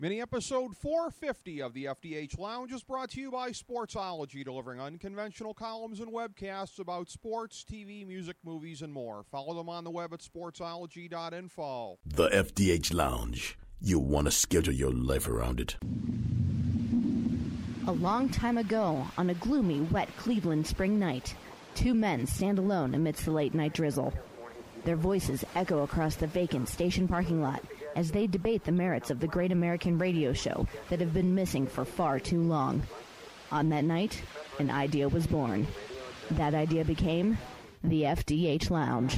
Mini episode 450 of the FDH Lounge is brought to you by Sportsology, delivering unconventional columns and webcasts about sports, TV, music, movies, and more. Follow them on the web at sportsology.info. The FDH Lounge. You'll want to schedule your life around it. A long time ago, on a gloomy, wet Cleveland spring night, two men stand alone amidst the late-night drizzle. Their voices echo across the vacant station parking lot as they debate the merits of the great American radio show that have been missing for far too long. On that night, an idea was born. That idea became the FDH Lounge.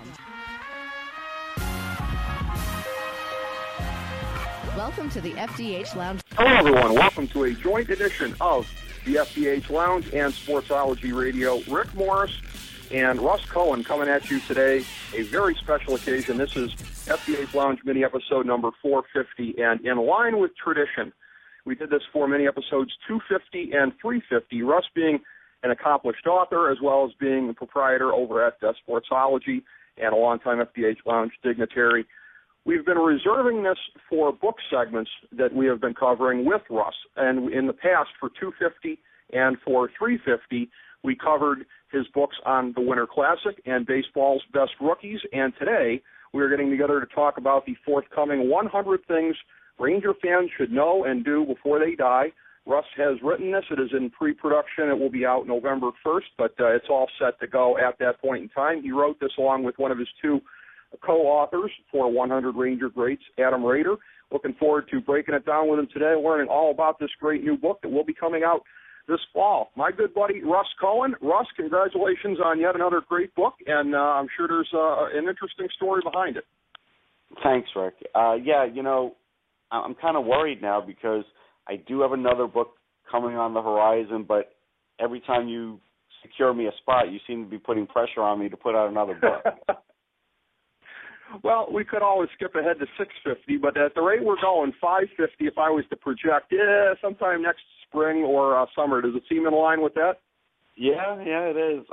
Welcome to the FDH Lounge. Hello, everyone. Welcome to a joint edition of the FDH Lounge and Sportsology Radio. Rick Morris and Russ Cohen coming at you today. A very special occasion. This is FDH Lounge mini episode number 450, and in line with tradition, we did this for mini episodes 250 and 350. Russ being an accomplished author as well as being the proprietor over at Sportsology and a longtime FDH Lounge dignitary. We've been reserving this for book segments that we have been covering with Russ, and in the past for 250 and for 350, we covered his books on the Winter Classic and baseball's best rookies, and today we're getting together to talk about the forthcoming 100 Things Ranger Fans Should Know and Do Before They Die. Russ has written this. It is in pre-production. It will be out November 1st, but it's all set to go at that point in time. He wrote this along with one of his two co-authors for 100 Ranger Greats, Adam Rader. Looking forward to breaking it down with him today, learning all about this great new book that will be coming out this fall. My good buddy, Russ Cohen. Russ, congratulations on yet another great book, and I'm sure there's an interesting story behind it. Thanks, Rick. Yeah, you know, I'm kind of worried now because I do have another book coming on the horizon, but every time you secure me a spot, you seem to be putting pressure on me to put out another book. Well, we could always skip ahead to 650, but at the rate we're going, 550, if I was to project, sometime next spring or summer. Does it seem in line with that? Yeah, it is.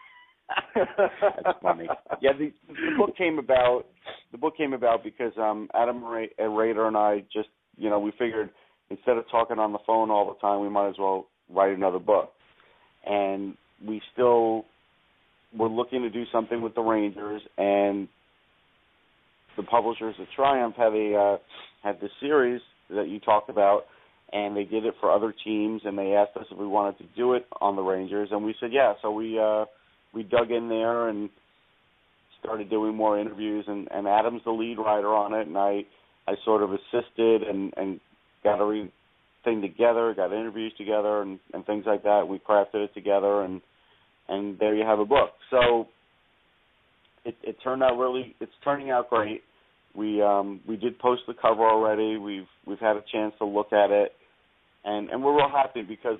That's funny. Yeah, the book came about. The book came about because Adam Rader and I just, we figured instead of talking on the phone all the time, we might as well write another book. And we still were looking to do something with the Rangers, and the publishers at Triumph had this series that you talked about, and they did it for other teams, and they asked us if we wanted to do it on the Rangers, and we said yeah. So we dug in there and started doing more interviews, and Adam's the lead writer on it, and I sort of assisted and got everything together, got interviews together and things like that. We crafted it together, and there you have a book. So it turned out it's turning out great. We did post the cover already. We've had a chance to look at it, and we're real happy because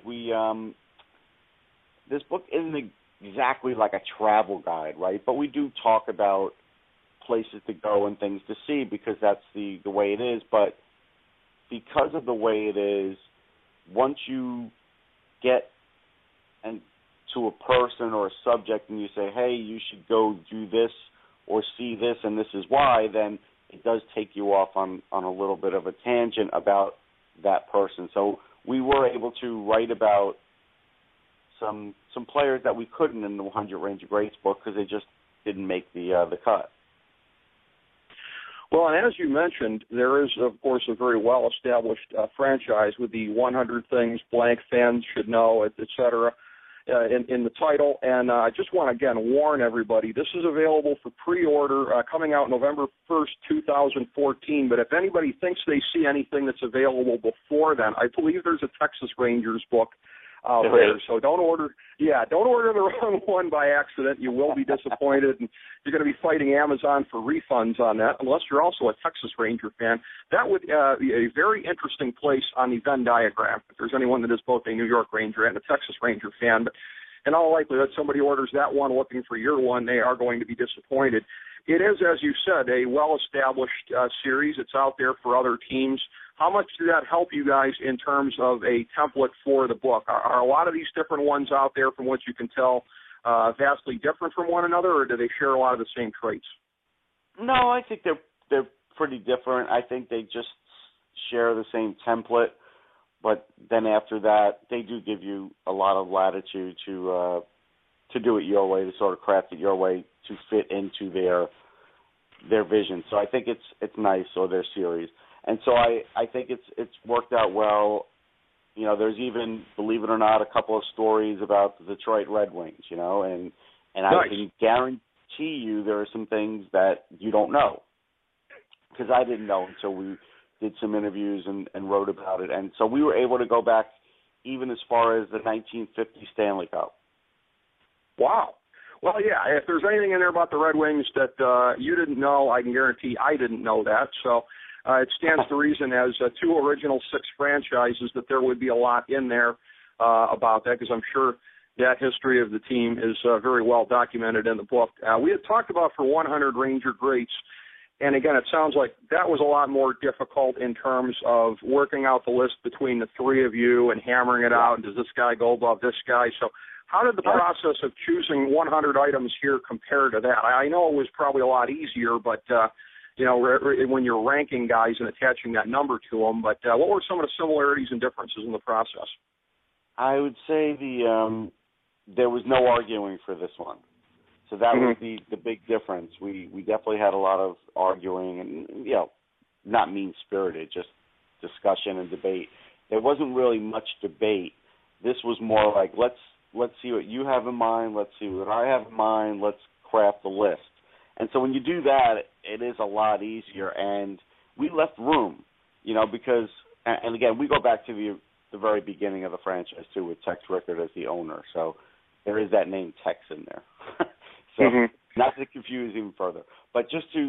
this book isn't exactly like a travel guide, right? But we do talk about places to go and things to see because that's the way it is. But because of the way it is, once you get to a person or a subject and you say, hey, you should go do this or see this and this is why, then it does take you off on a little bit of a tangent about that person. So we were able to write about some players that we couldn't in the 100 Ranger Greats book because they just didn't make the cut. Well, and as you mentioned, there is, of course, a very well-established franchise with the 100 Things Blank Fans Should Know, et cetera, in the title. And I just want to, again, warn everybody, this is available for pre-order coming out November 1st, 2014. But if anybody thinks they see anything that's available before then, I believe there's a Texas Rangers book out there. So don't order the wrong one by accident. You will be disappointed, and you're going to be fighting Amazon for refunds on that, unless you're also a Texas Ranger fan. That would be a very interesting place on the Venn diagram, if there's anyone that is both a New York Ranger and a Texas Ranger fan. But in all likelihood, somebody orders that one looking for your one, they are going to be disappointed. It is, as you said, a well-established series. It's out there for other teams. How much did that help you guys in terms of a template for the book? Are a lot of these different ones out there, from what you can tell, vastly different from one another, or do they share a lot of the same traits? No, I think they're pretty different. I think they just share the same template, but then after that, they do give you a lot of latitude to do it your way, to sort of craft it your way to fit into their vision. So I think it's nice, or their series. And so I think it's worked out well. You know, there's even, believe it or not, a couple of stories about the Detroit Red Wings, you know, and nice. I can guarantee you there are some things that you don't know, because I didn't know until we did some interviews and wrote about it. And so we were able to go back even as far as the 1950 Stanley Cup. Wow. Well, yeah, if there's anything in there about the Red Wings that you didn't know, I can guarantee I didn't know that. So it stands to reason, as two original six franchises, that there would be a lot in there about that, because I'm sure that history of the team is very well documented in the book. We had talked about for 100 Ranger Greats, and again, it sounds like that was a lot more difficult in terms of working out the list between the three of you and hammering it out. Does this guy go above this guy? So how did the process of choosing 100 items here compare to that? I know it was probably a lot easier, but you know, when you're ranking guys and attaching that number to them. But what were some of the similarities and differences in the process? I would say there was no arguing for this one. So that was the big difference. We definitely had a lot of arguing and, you know, not mean-spirited, just discussion and debate. There wasn't really much debate. This was more like, let's see what you have in mind, let's see what I have in mind, let's craft the list. And so when you do that, it is a lot easier. And we left room, you know, because, and again, we go back to the very beginning of the franchise, too, with Tex Rickard as the owner. So there is that name Tex in there. So not to confuse even further, but just to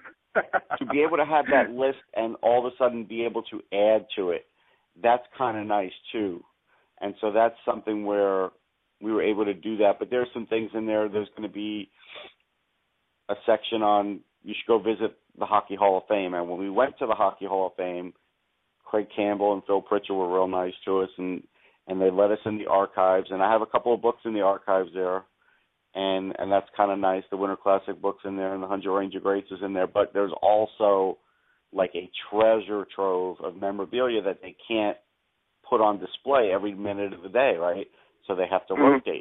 be able to have that list and all of a sudden be able to add to it, that's kind of nice, too. And so that's something where we were able to do that. But there's some things in there. There's going to be a section on you should go visit the Hockey Hall of Fame. And when we went to the Hockey Hall of Fame, Craig Campbell and Phil Pritchard were real nice to us, and they let us in the archives. And I have a couple of books in the archives there, and that's kind of nice. The Winter Classic book's in there, and the 100 Ranger Greats is in there. But there's also like a treasure trove of memorabilia that they can't put on display every minute of the day, right? So they have to rotate.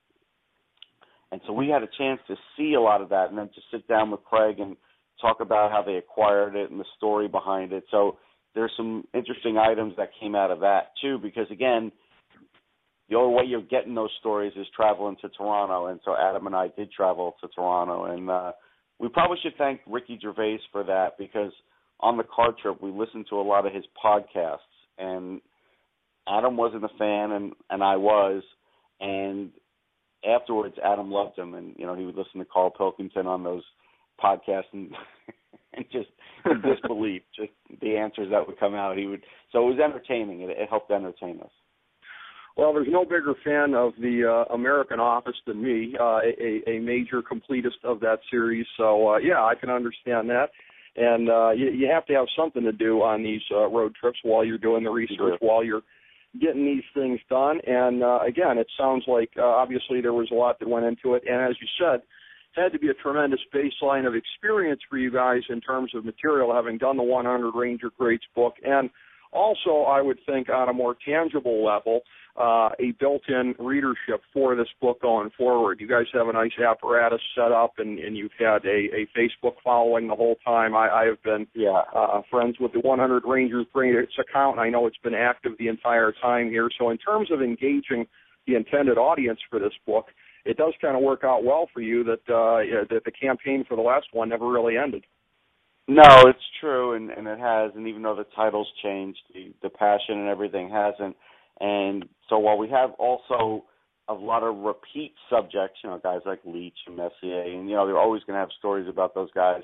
And so we had a chance to see a lot of that and then to sit down with Craig and talk about how they acquired it and the story behind it. So there's some interesting items that came out of that, too, because, again, the only way you're getting those stories is traveling to Toronto. And so Adam and I did travel to Toronto. And we probably should thank Ricky Gervais for that, because on the car trip we listened to a lot of his podcasts. And Adam wasn't a fan, and I was. And afterwards, Adam loved him. And, you know, he would listen to Carl Pilkington on those podcasts and just in disbelief, just the answers that would come out. So it was entertaining. It helped entertain us. Well, there's no bigger fan of the American Office than me, a major completist of that series. So, yeah, I can understand that. And you have to have something to do on these road trips while you're doing the research, while you're getting these things done. And, again, it sounds like obviously there was a lot that went into it. And as you said, it had to be a tremendous baseline of experience for you guys in terms of material, having done the 100 Ranger Greats book. And also, I would think on a more tangible level, a built-in readership for this book going forward. You guys have a nice apparatus set up, and you've had a Facebook following the whole time. I have been friends with the 100 Rangers Greats account, and I know it's been active the entire time here. So in terms of engaging the intended audience for this book, it does kind of work out well for you that the campaign for the last one never really ended. No, it's true, and it has. And even though the title's changed, the passion and everything hasn't. And so while we have also a lot of repeat subjects, you know, guys like Leach and Messier, and, you know, they're always going to have stories about those guys.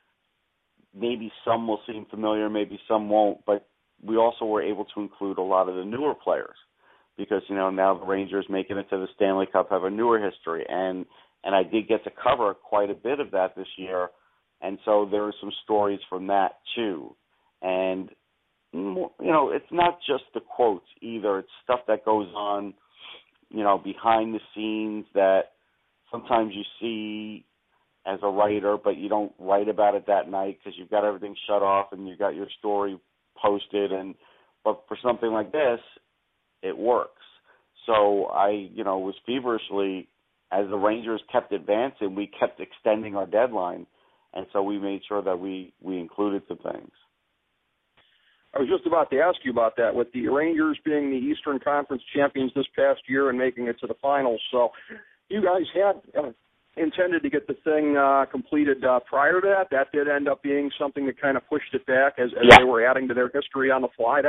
Maybe some will seem familiar, maybe some won't, but we also were able to include a lot of the newer players because, you know, now the Rangers making it to the Stanley Cup have a newer history. And I did get to cover quite a bit of that this year. And so there are some stories from that, too. And, you know, it's not just the quotes either. It's stuff that goes on, you know, behind the scenes that sometimes you see as a writer, but you don't write about it that night because you've got everything shut off and you've got your story posted, but for something like this, it works. So I, was feverishly, as the Rangers kept advancing, we kept extending our deadline, and so we made sure that we included some things. I was just about to ask you about that, with the Rangers being the Eastern Conference champions this past year and making it to the finals. So you guys had intended to get the thing completed prior to that. That did end up being something that kind of pushed it back as they were adding to their history on the fly.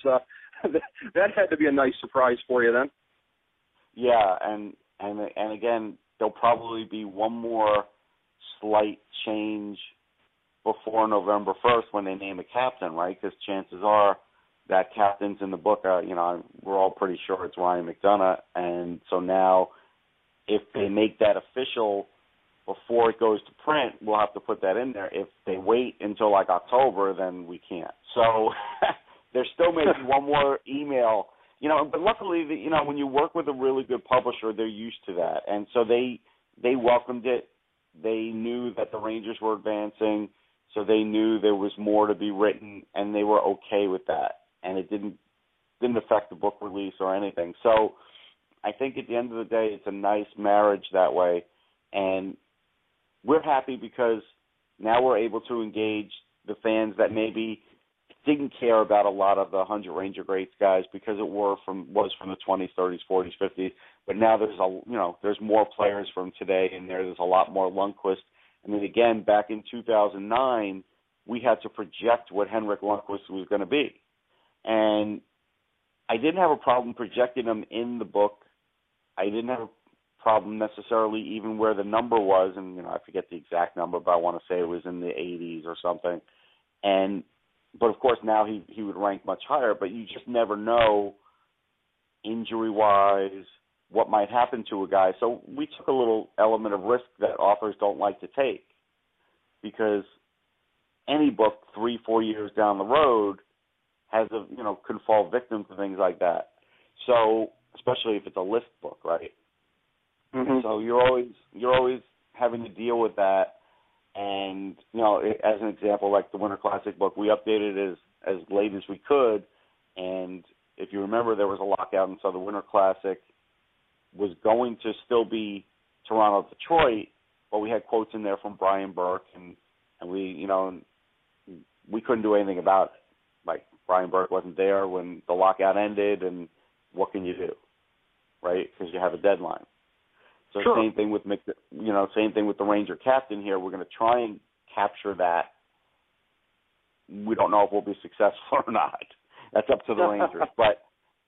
That had to be a nice surprise for you then. Yeah, and again, there'll probably be one more slight change before November 1st when they name a captain, right? Because chances are that captain's in the book. We're all pretty sure it's Ryan McDonough, and so now if they make that official before it goes to print, we'll have to put that in there. If they wait until like October, then we can't. So there's still maybe one more email, but luckily, when you work with a really good publisher, they're used to that. And so they welcomed it. They knew that the Rangers were advancing, so they knew there was more to be written, and they were okay with that. And it didn't affect the book release or anything. So I think at the end of the day, it's a nice marriage that way. And we're happy because now we're able to engage the fans that maybe didn't care about a lot of the 100 Ranger Greats guys because it was from the 20s, 30s, 40s, 50s. But now there's more players from today in there. There's a lot more Lundqvist. I mean, again, back in 2009, we had to project what Henrik Lundqvist was going to be. And I didn't have a problem projecting him in the book. I didn't have a problem necessarily even where the number was, and I forget the exact number, but I want to say it was in the 80s or something. But of course now he would rank much higher, but you just never know injury-wise what might happen to a guy. So we took a little element of risk that authors don't like to take, because any book 3-4 years down the road could fall victim to things like that. So especially if it's a list book, right? Mm-hmm. So you're always having to deal with that. And as an example, like the Winter Classic book, we updated it as late as we could. And if you remember, there was a lockout, and so the Winter Classic was going to still be Toronto-Detroit, but we had quotes in there from Brian Burke, and we couldn't do anything about it. Like, Brian Burke wasn't there when the lockout ended, and what can you do, right? Because you have a deadline. So sure. Same thing with the Ranger captain here. We're going to try and capture that. We don't know if we'll be successful or not. That's up to the Rangers. But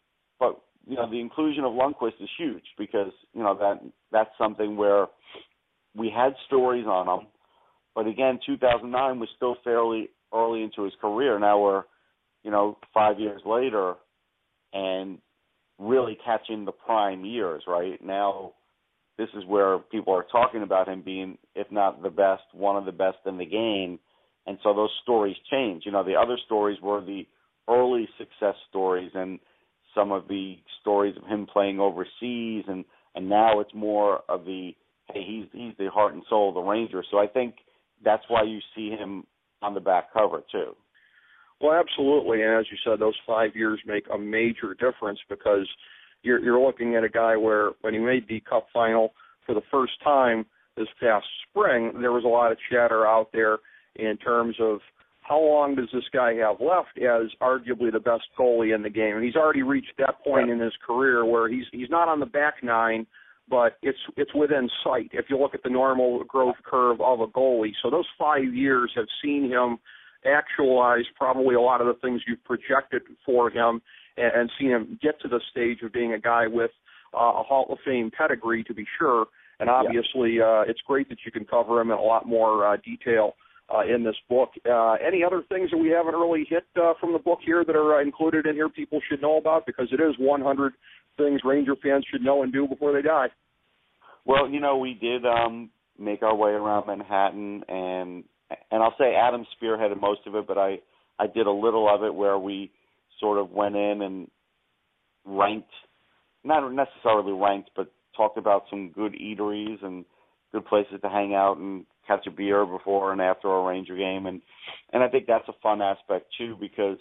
the inclusion of Lundqvist is huge because that's something where we had stories on him, but again, 2009 was still fairly early into his career. Now we're 5 years later and really catching the prime years. Right now, this is where people are talking about him being, if not the best, one of the best in the game. And so those stories change. The other stories were the early success stories and some of the stories of him playing overseas. And now it's more of the, hey, he's the heart and soul of the Rangers. So I think that's why you see him on the back cover, too. Well, absolutely. And as you said, those 5 years make a major difference because you're looking at a guy where when he made the Cup final for the first time this past spring, there was a lot of chatter out there in terms of how long does this guy have left as arguably the best goalie in the game. And he's already reached that point in his career where he's not on the back nine, but it's within sight if you look at the normal growth curve of a goalie. So those 5 years have seen him actualize probably a lot of the things you've projected for him and seen him get to the stage of being a guy with a Hall of Fame pedigree, to be sure. And obviously, it's great that you can cover him in a lot more detail in this book. Any other things that we haven't really hit from the book here that are included in here people should know about? Because it is 100 things Ranger fans should know and do before they die. Well, we did make our way around Manhattan, and I'll say Adam spearheaded most of it, but I did a little of it where we sort of went in and ranked, not necessarily ranked, but talked about some good eateries and good places to hang out and catch a beer before and after a Ranger game. And I think that's a fun aspect, too, because,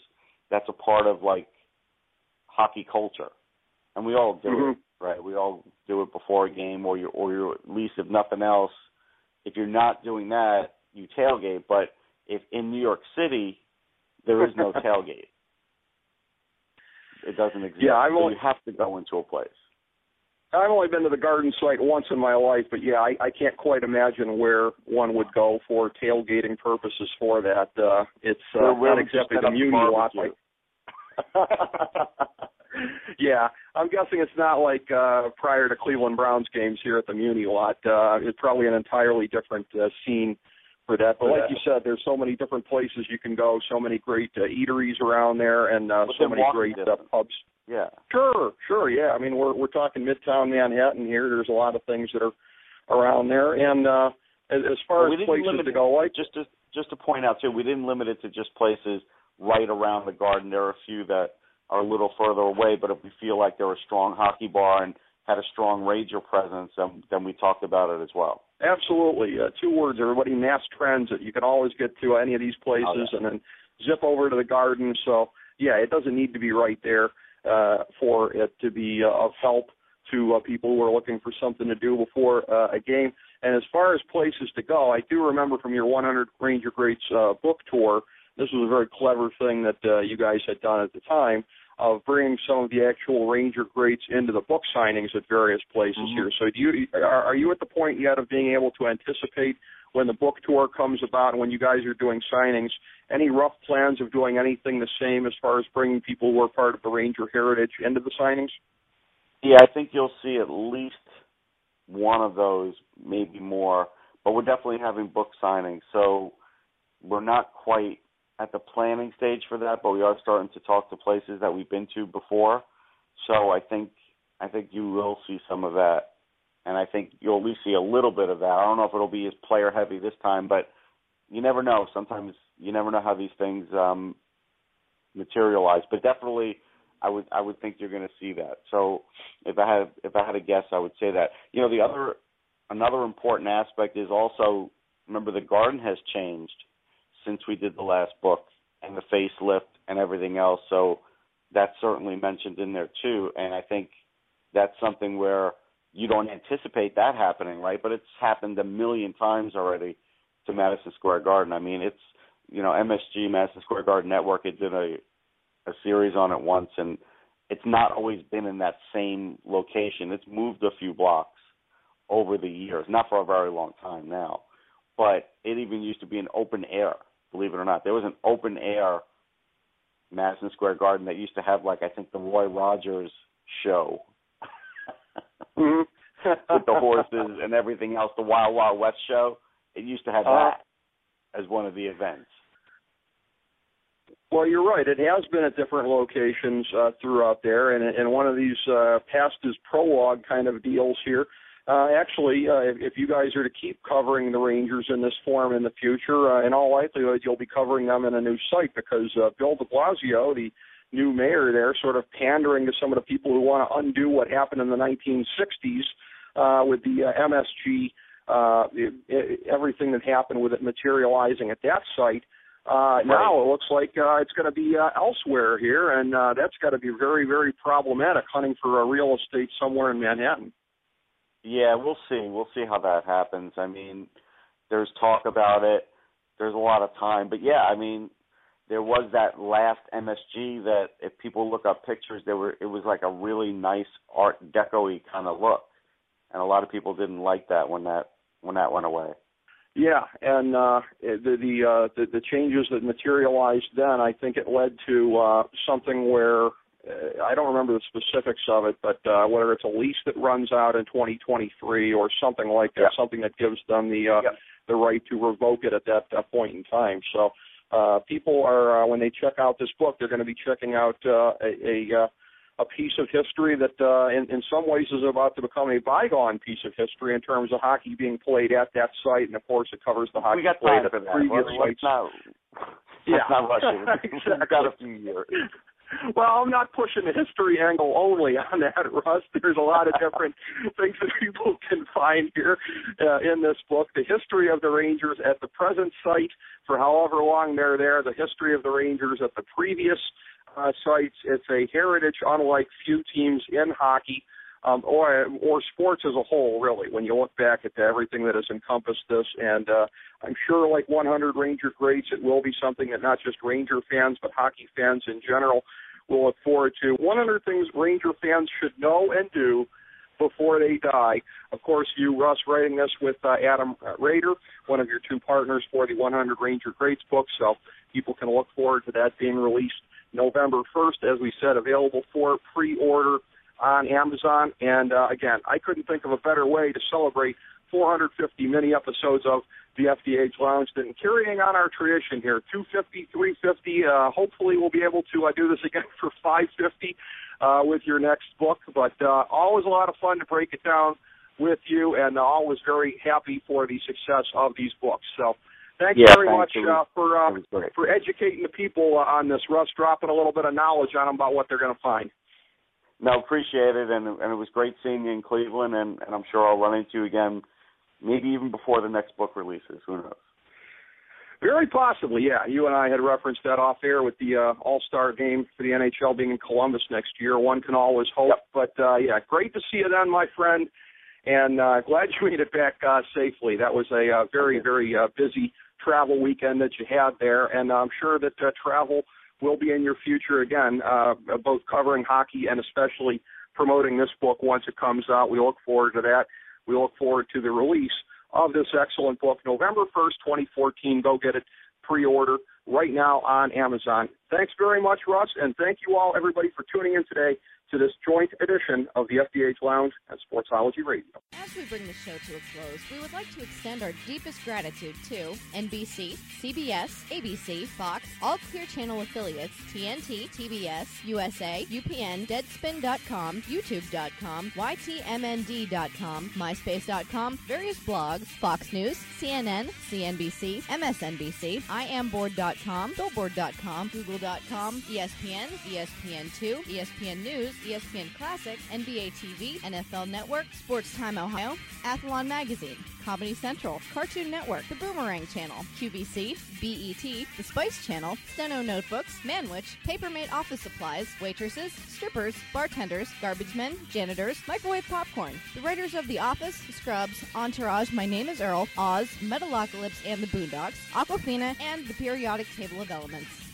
that's a part of like hockey culture, and we all do it, right? We all do it before a game, or you're at least, if nothing else, if you're not doing that, you tailgate. But if in New York City, there is no tailgate. It doesn't exist. Yeah, so you have to go into a place. I've only been to the Garden site once in my life, but yeah, I can't quite imagine where one would go for tailgating purposes for that. It's not exactly the Muni lot. Yeah, I'm guessing it's not like prior to Cleveland Browns games here at the Muni lot. It's probably an entirely different scene for that. But like you said, there's so many different places you can go, so many great eateries around there, and so many great pubs. Yeah. Sure, yeah. I mean, we're talking Midtown Manhattan here. There's a lot of things that are around there. And as far as places to go, like just to point out too, we didn't limit it to just places right around the Garden. There are a few that are a little further away, but if we feel like they're a strong hockey bar and had a strong Ranger presence, then we talked about it as well. Absolutely. 2 words, everybody, mass transit. You can always get to any of these places and then zip over to the Garden. So, yeah, it doesn't need to be right there for it to be of help to people who are looking for something to do before a game. And as far as places to go, I do remember from your 100 Ranger Greats book tour, this was a very clever thing that you guys had done at the time, of bringing some of the actual Ranger greats into the book signings at various places here. So are you at the point yet of being able to anticipate when the book tour comes about and when you guys are doing signings, any rough plans of doing anything the same as far as bringing people who are part of the Ranger heritage into the signings? Yeah, I think you'll see at least one of those, maybe more, but we're definitely having book signings. So we're not quite at the planning stage for that, but we are starting to talk to places that we've been to before. So I think you will see some of that, and I think you'll at least see a little bit of that. I don't know if it'll be as player heavy this time, but you never know. Sometimes you never know how these things materialize. But definitely, I would think you're going to see that. So if I had a guess, I would say that. You know, another important aspect is also, remember, the Garden has changed since we did the last book, and the facelift and everything else. So that's certainly mentioned in there too. And I think that's something where you don't anticipate that happening, right? But it's happened a million times already to Madison Square Garden. I mean, it's, you know, MSG, Madison Square Garden Network, it did a series on it once, and it's not always been in that same location. It's moved a few blocks over the years, not for a very long time now. But it even used to be an open air, believe it or not. There was an open air Madison Square Garden that used to have, like, I think the Roy Rogers show with the horses and everything else, the Wild Wild West show. It used to have that as one of the events. Well, you're right. It has been at different locations throughout there, and one of these past is prologue kind of deals here. Actually, if you guys are to keep covering the Rangers in this form in the future, in all likelihood, you'll be covering them in a new site because Bill de Blasio, the new mayor there, sort of pandering to some of the people who want to undo what happened in the 1960s with the MSG, everything that happened with it materializing at that site. Now it looks like it's going to be elsewhere here, and that's got to be very, very problematic, hunting for a real estate somewhere in Manhattan. Yeah, we'll see. We'll see how that happens. I mean, there's talk about it. There's a lot of time. But, yeah, I mean, there was that last MSG that if people look up pictures, it was like a really nice Art Deco-y kind of look. And a lot of people didn't like that when that went away. Yeah, and the changes that materialized then, I think it led to something where I don't remember the specifics of it, but whether it's a lease that runs out in 2023 or something like that, something that gives them the right to revoke it at that point in time. So people are, when they check out this book, they're going to be checking out a piece of history that in some ways is about to become a bygone piece of history in terms of hockey being played at that site, and of course it covers the hockey played at the previous sites. Let's not rush it. Exactly. We've got a few years. Well, I'm not pushing the history angle only on that, Russ. There's a lot of different things that people can find here in this book. The history of the Rangers at the present site for however long they're there, the history of the Rangers at the previous sites. It's a heritage unlike few teams in hockey, or sports as a whole, really, when you look back at everything that has encompassed this. And I'm sure, like 100 Ranger Greats, it will be something that not just Ranger fans, but hockey fans in general will look forward to. 100 things Ranger fans should know and do before they die. Of course, you, Russ, writing this with Adam Rader, one of your two partners for the 100 Ranger Greats book, so people can look forward to that being released November 1st, as we said, available for pre-order on Amazon. And again, I couldn't think of a better way to celebrate 450 mini episodes of the FDH Lounge than carrying on our tradition here. 250, 350. Hopefully we'll be able to do this again for 550 with your next book. But always a lot of fun to break it down with you, and always very happy for the success of these books. So thanks very much for educating the people on this, Russ, dropping a little bit of knowledge on them about what they're going to find. No, appreciate it, and it was great seeing you in Cleveland, and I'm sure I'll run into you again, maybe even before the next book releases. Who knows? Very possibly, yeah. You and I had referenced that off air with the All-Star game for the NHL being in Columbus next year. One can always hope. Yep. But, yeah, great to see you then, my friend, and glad you made it back safely. That was a very, very busy travel weekend that you had there, and I'm sure that travel will be in your future again, both covering hockey and especially promoting this book once it comes out. We look forward to that. We look forward to the release of this excellent book, November 1st, 2014. Go get it pre-order right now on Amazon. Thanks very much, Russ, and thank you all, everybody, for tuning in today to this joint edition of the FDH Lounge and Sportsology Radio. As we bring the show to a close, we would like to extend our deepest gratitude to NBC, CBS, ABC, Fox, all Clear Channel affiliates, TNT, TBS, USA, UPN, Deadspin.com, YouTube.com, YTMND.com, MySpace.com, various blogs, Fox News, CNN, CNBC, MSNBC, IamBoard.com, Billboard.com, Google.com, ESPN, ESPN2, ESPN News, ESPN Classic, NBA TV, NFL Network, Sports Time Ohio, Athlon Magazine, Comedy Central, Cartoon Network, The Boomerang Channel, QVC, BET, The Spice Channel, Steno Notebooks, Manwich, Papermate Office Supplies, waitresses, strippers, bartenders, garbage men, janitors, microwave popcorn, the writers of The Office, Scrubs, Entourage, My Name is Earl, Oz, Metalocalypse and the Boondocks, Aquafina, and The Periodic Table of Elements.